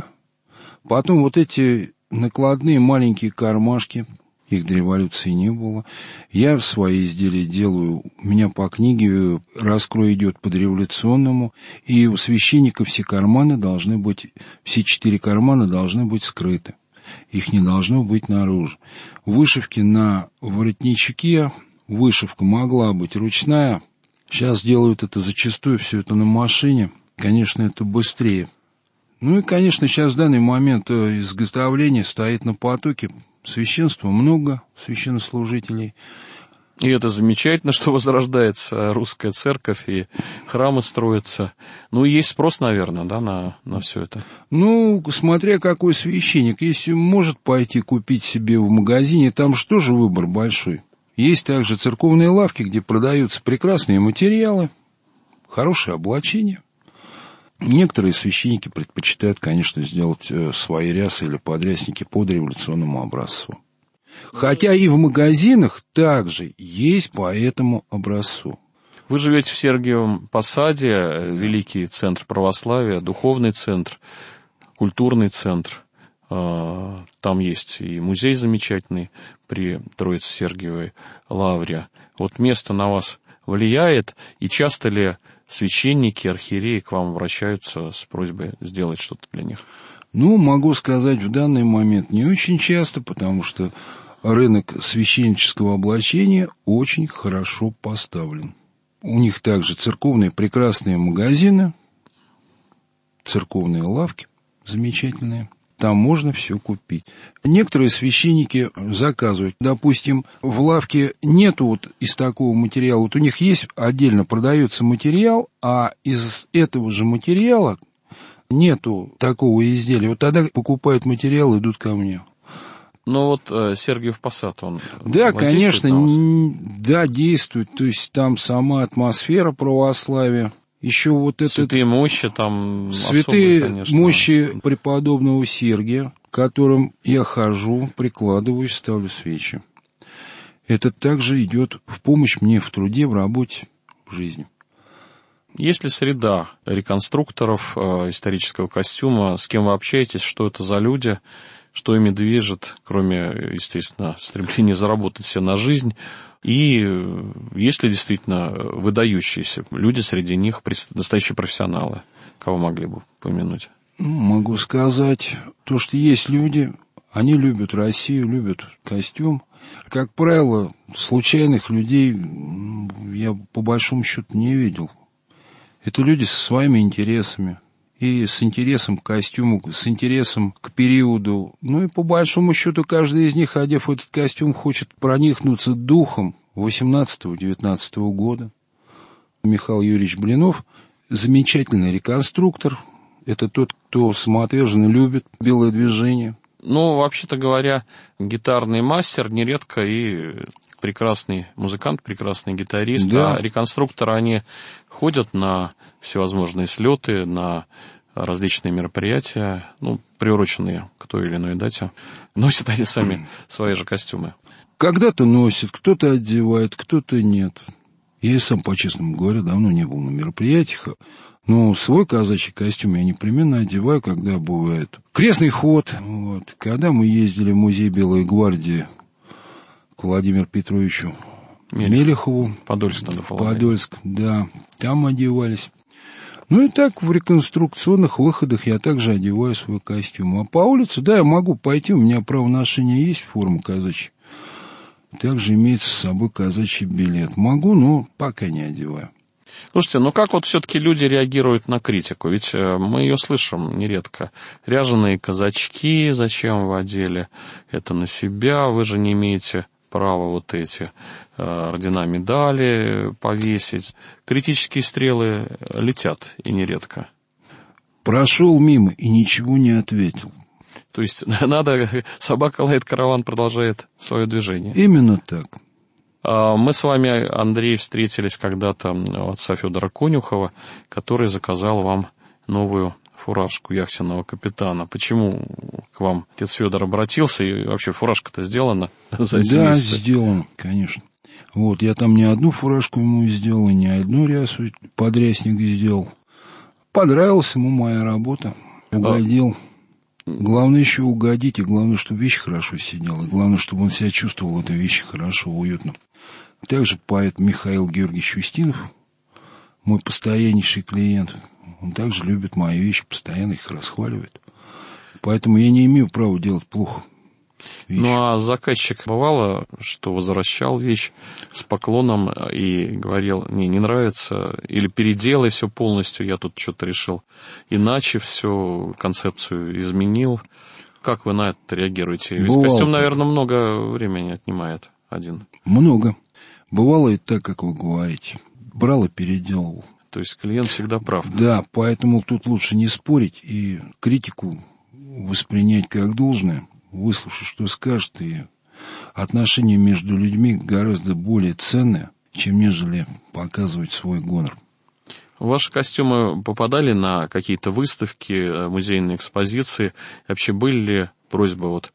Потом вот эти накладные маленькие кармашки, их до революции не было. Я свои изделия делаю, у меня по книге раскрой идет по дореволюционному, и у священника все карманы должны быть, все 4 кармана должны быть скрыты. Их не должно быть наружу. Вышивки на воротничке, вышивка могла быть ручная. Сейчас делают это зачастую, все это на машине. Конечно, это быстрее. Ну и, конечно, сейчас в данный момент изготовление стоит на потоке. Священства много, священнослужителей. И это замечательно, что возрождается русская церковь, и храмы строятся. Ну, и есть спрос, наверное, да, на все это? Ну, смотря какой священник. Если может пойти купить себе в магазине, там же тоже выбор большой. Есть также церковные лавки, где продаются прекрасные материалы, хорошее облачение. Некоторые священники предпочитают, конечно, сделать свои рясы или подрясники по дореволюционному образцу. Хотя и в магазинах также есть по этому образцу. Вы живете в Сергиевом Посаде, великий центр православия, духовный центр, культурный центр. Там есть и музей замечательный при Троице-Сергиевой лавре. Вот место на вас влияет, и часто ли священники, архиереи к вам обращаются с просьбой сделать что-то для них? Ну, могу сказать, в данный момент не очень часто, потому что рынок священнического облачения очень хорошо поставлен. У них также церковные прекрасные магазины, церковные лавки замечательные. Там можно все купить. Некоторые священники заказывают. Допустим, в лавке нету вот из такого материала. Вот у них есть отдельно продается материал, а из этого же материала нету такого изделия. Вот тогда покупают материал и идут ко мне. Ну вот Сергиев Посад, он... Да, конечно, да, действует. То есть там сама атмосфера православия. Еще вот это... Святые мощи там святые особые, конечно. Мощи преподобного Сергия, к которым я хожу, прикладываюсь, ставлю свечи. это также идет в помощь мне в труде, в работе, в жизни. Есть ли среда реконструкторов исторического костюма? С кем вы общаетесь? Что это за люди? Что ими движет, кроме, естественно, стремления заработать себе на жизнь? И есть ли действительно выдающиеся люди среди них, настоящие профессионалы? Кого могли бы упомянуть? Могу сказать, то, что есть люди, они любят Россию, любят костюм. Как правило, случайных людей я по большому счету не видел. Это люди со своими интересами. И с интересом к костюму, с интересом к периоду. Ну и по большому счету каждый из них, одев этот костюм, хочет проникнуться духом 18-19 года. Михаил Юрьевич Блинов замечательный реконструктор. Это тот, кто самоотверженно любит белое движение. Ну, вообще-то говоря, гитарный мастер нередко и прекрасный музыкант, прекрасный гитарист. Да. А реконструкторы, они ходят на всевозможные слеты, на различные мероприятия, ну, приуроченные к той или иной дате. Носят они сами свои же костюмы. Когда-то носит, кто-то одевает, кто-то нет. Я и сам, по-честному говоря, давно не был на мероприятиях, но свой казачий костюм я непременно одеваю, когда бывает крестный ход. Вот. Когда мы ездили в музей Белой гвардии к Владимиру Петровичу Мелехову. Подольск, надо полагать. Подольск, да. Там одевались. Ну и так в реконструкционных выходах я также одеваю свой костюм. А по улице, да, я могу пойти, у меня право ношения есть, форма казачья. Также имеется с собой казачий билет. Могу, но пока не одеваю. Слушайте, ну как вот все-таки люди реагируют на критику? Ведь мы ее слышим нередко. Ряженые казачки, зачем вы одели это на себя? Вы же не имеете права вот эти ордена, медали повесить. Критические стрелы летят, и нередко. Прошел мимо и ничего не ответил. То есть надо, собака лает, караван продолжает свое движение. Именно так. Мы с вами, Андрей, встретились когда-то у отца Федора Конюхова, который заказал вам новую фуражку яхтенного капитана. Почему к вам отец Федор обратился? И вообще фуражка-то сделана за эти Да, месяцы? сделано, конечно. Вот, я там не одну фуражку ему сделал, и не одну рясу подрясник сделал. Понравилась ему моя работа, угодил. Главное еще угодить, и главное, чтобы вещь хорошо сидела, и главное, чтобы он себя чувствовал в этой вещи хорошо, уютно. Также поэт Михаил Георгиевич Устинов, мой постояннейший клиент, он также любит мои вещи, постоянно их расхваливает. Поэтому я не имею права делать плохо. Вещи. Ну, а заказчик бывало, что возвращал вещь с поклоном и говорил, не нравится, или переделай все полностью, я тут что-то решил иначе, все, концепцию изменил. Как вы на это реагируете? Ведь Бывало костюм, так. наверное, много времени отнимает один. Много. Бывало и так, как вы говорите. Брал и переделывал. То есть клиент всегда прав. Да, поэтому тут лучше не спорить и критику воспринять как должное. Выслушать, что скажет, и отношения между людьми гораздо более ценные, чем нежели показывать свой гонор. Ваши костюмы попадали на какие-то выставки, музейные экспозиции? Вообще были ли просьбы вот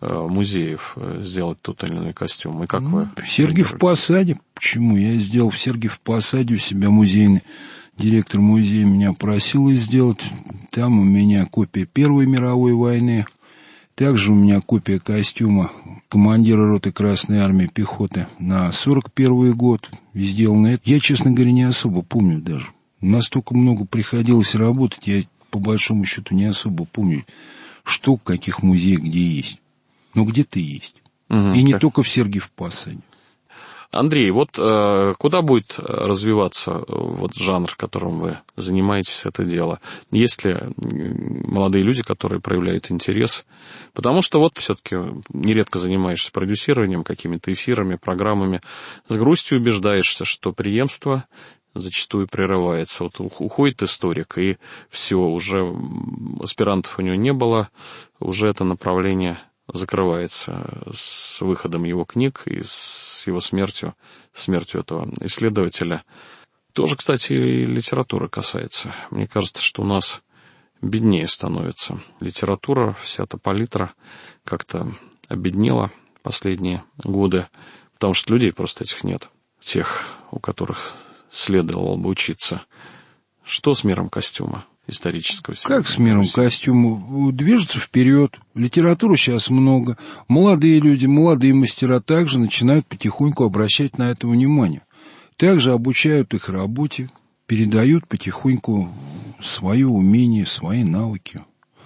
музеев сделать тот или иной костюм? И как вы? В Сергиев Посаде. Почему? Я сделал в Сергиев Посаде у себя музейный. Директор музея меня просил сделать. Там у меня копия Первой мировой войны. Также у меня копия костюма командира роты Красной армии пехоты на 41 год сделана. Я, честно говоря, не особо помню даже. Настолько много приходилось работать, я по большому счету не особо помню, что в каких музеях где есть. Но где-то есть. И не только в Сергиев Посаде. Андрей, вот куда будет развиваться вот жанр, которым вы занимаетесь, это дело? Есть ли молодые люди, которые проявляют интерес? Потому что вот все-таки нередко занимаешься продюсированием, какими-то эфирами, программами. С грустью убеждаешься, что преемство зачастую прерывается. Вот уходит историк, и все, уже аспирантов у него не было, уже это направление закрывается с выходом его книг и с его смертью этого исследователя. Тоже, кстати, и литература касается. Мне кажется, что у нас беднее становится. Литература, вся эта палитра как-то обеднела последние годы. Потому что людей просто этих нет, тех, у которых следовало бы учиться. Что с миром костюма исторического? Как с миром костюма? Движется вперед. Литературы сейчас много. Молодые люди, молодые мастера также начинают потихоньку обращать на это внимание. Также обучают их работе, передают потихоньку свое умение, свои навыки.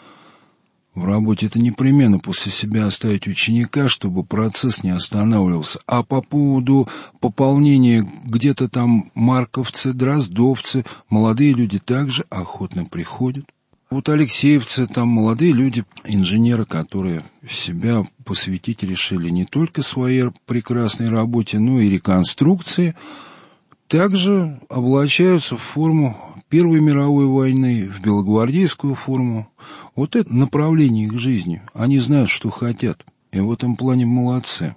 В работе это непременно после себя оставить ученика, чтобы процесс не останавливался. А по поводу пополнения где-то там марковцы, дроздовцы, молодые люди также охотно приходят. Вот алексеевцы, там молодые люди, инженеры, которые себя посвятить решили не только своей прекрасной работе, но и реконструкции, также облачаются в форму Первой мировой войны, в белогвардейскую форму. Вот это направление их жизни. Они знают, что хотят. И в этом плане молодцы.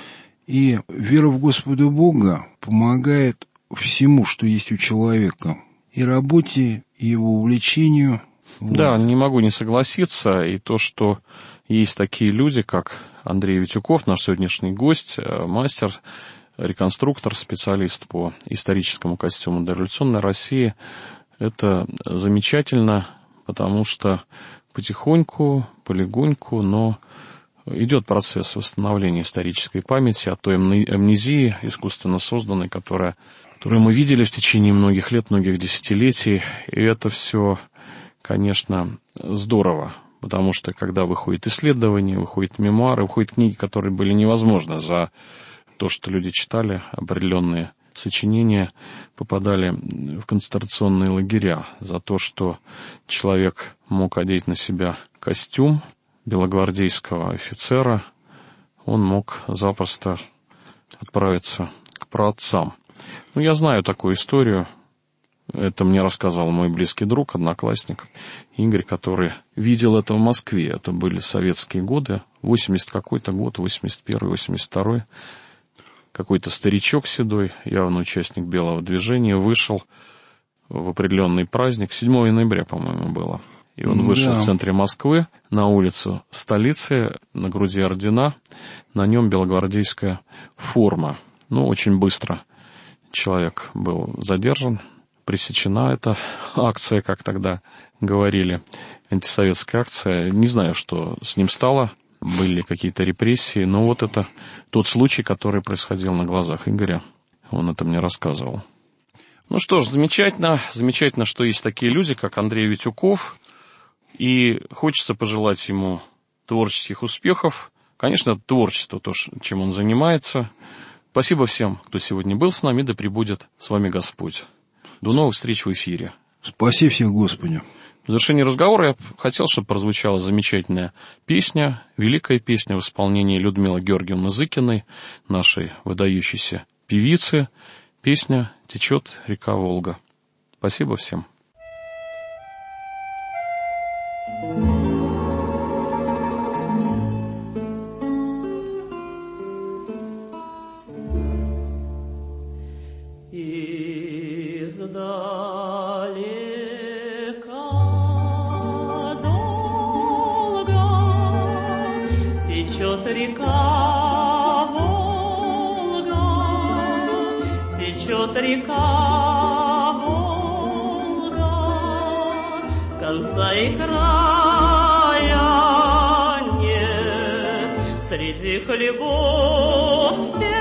И вера в Господа Бога помогает всему, что есть у человека. И работе, и его увлечению. Да, вот. Не могу не согласиться. И то, что есть такие люди, как Андрей Витюков, наш сегодняшний гость, мастер, реконструктор, специалист по историческому костюму дореволюционной России, это замечательно, потому что потихоньку, полегоньку, но идет процесс восстановления исторической памяти от той амнезии, искусственно созданной, которую мы видели в течение многих лет, многих десятилетий. И это все, конечно, здорово, потому что когда выходят исследования, выходят мемуары, выходят книги, которые были невозможны за то, что люди читали, определенные сочинения попадали в концентрационные лагеря, за то, что человек мог одеть на себя костюм белогвардейского офицера, он мог запросто отправиться к праотцам. Я знаю такую историю. Это мне рассказал мой близкий друг, одноклассник Игорь, который видел это в Москве. Это были советские годы, 80 какой-то год, 81-й, 82-й. Какой-то старичок седой, явно участник белого движения, вышел в определенный праздник, 7 ноября, по-моему, было. И он вышел в центре Москвы, на улицу столицы, на груди ордена, на нем белогвардейская форма. Очень быстро человек был задержан, пресечена эта акция, как тогда говорили, антисоветская акция. Не знаю, что с ним стало. Были какие-то репрессии, но вот это тот случай, который происходил на глазах Игоря. Он это мне рассказывал. Что ж, замечательно. Замечательно, что есть такие люди, как Андрей Витюков. И хочется пожелать ему творческих успехов. Конечно, творчество, то, чем он занимается. Спасибо всем, кто сегодня был с нами. Да пребудет с вами Господь. До новых встреч в эфире. Спаси всех, Господи. В завершении разговора я хотел, чтобы прозвучала замечательная песня, великая песня в исполнении Людмилы Георгиевны Зыкиной, нашей выдающейся певицы. Песня «Течет река Волга». Спасибо всем. Течет река Волга, течет река Волга, конца и края нет среди хлебов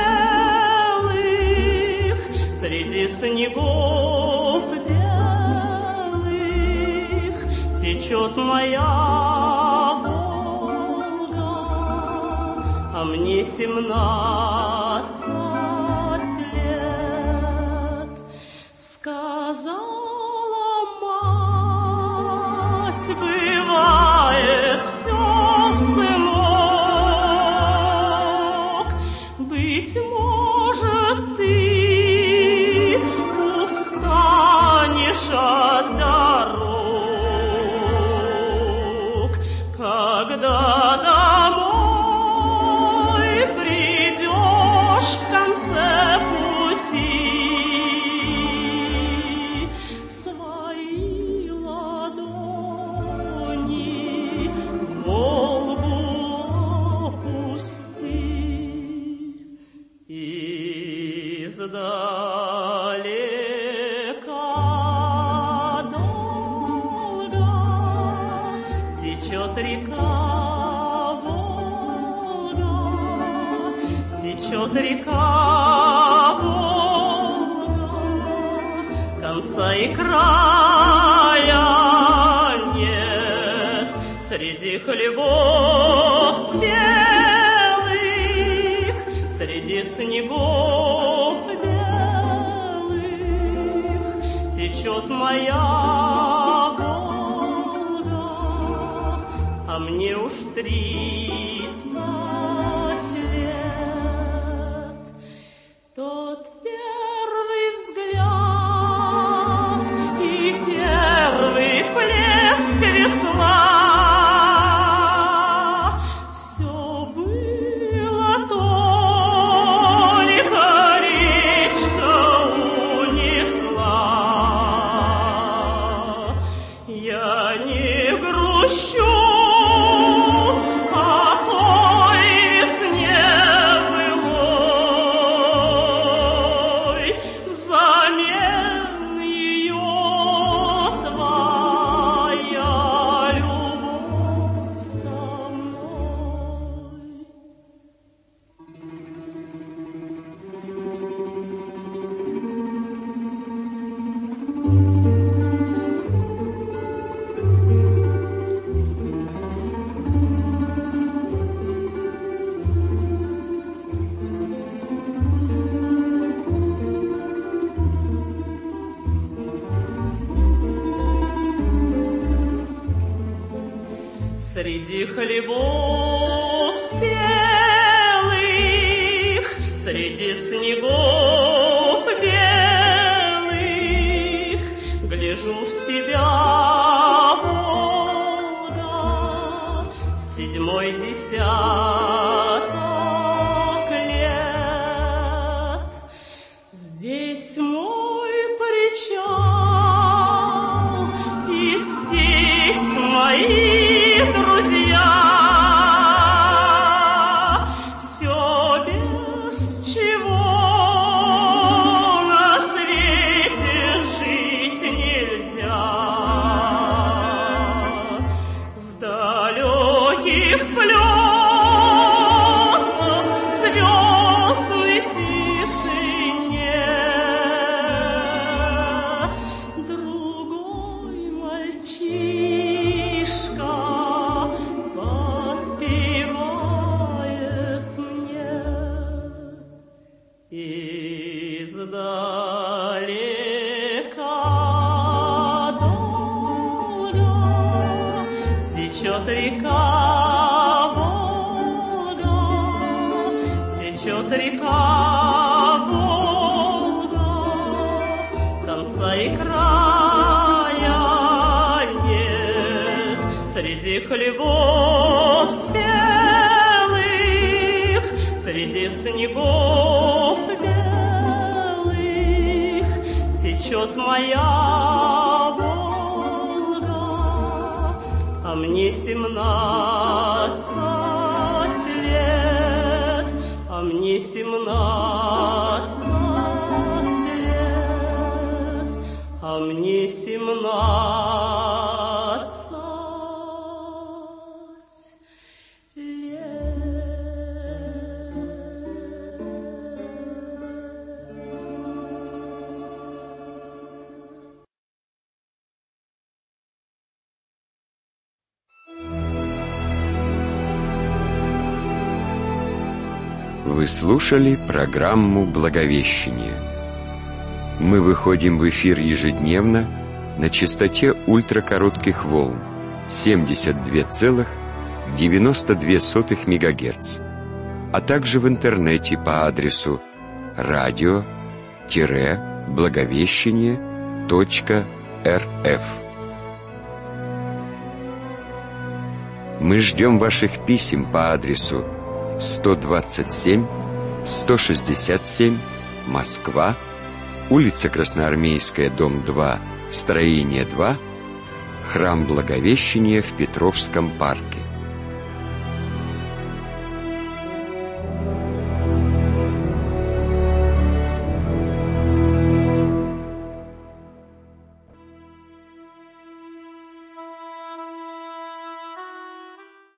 спелых, среди снегов белых течет моя. Мне 17 лет, сказала мать, бывает все, сынок, быть может, ты устанешь от дорог, когда домой придешь в конце пути, свои ладони в Волгу опусти. И Течет река Волга, конца и края нет. Среди хлебов спелых, среди снегов белых течет моя Волга, а мне уж 30 лет. Тот первый взгляд и первый плеск весла, все было только речка унесла. Я не грущу о той весне былой, взамен ее твоя любовь со мной. Среди хлебов спелых, среди снегов белых, гляжу в тебя, Волга, седьмой десяток лет. Здесь мой причал, и здесь мои друзья, все без чего на свете жить нельзя. С далеких плесов звездной тишине другой мальчишка подпевает мне. Издалека долго течет река Волга, течет река Волга, конца и края нет. Среди хлебов спелых, среди снегов белых течет моя Волга, а мне 17 лет, а мне 17 лет, а мне 17 Вы слушали программу «Благовещение». Мы выходим в эфир ежедневно на частоте ультракоротких волн 72,92 МГц, а также в интернете по адресу radio-благовещение.рф. Мы ждем ваших писем по адресу 127, 167, Москва, улица Красноармейская, дом 2, строение 2, храм Благовещения в Петровском парке.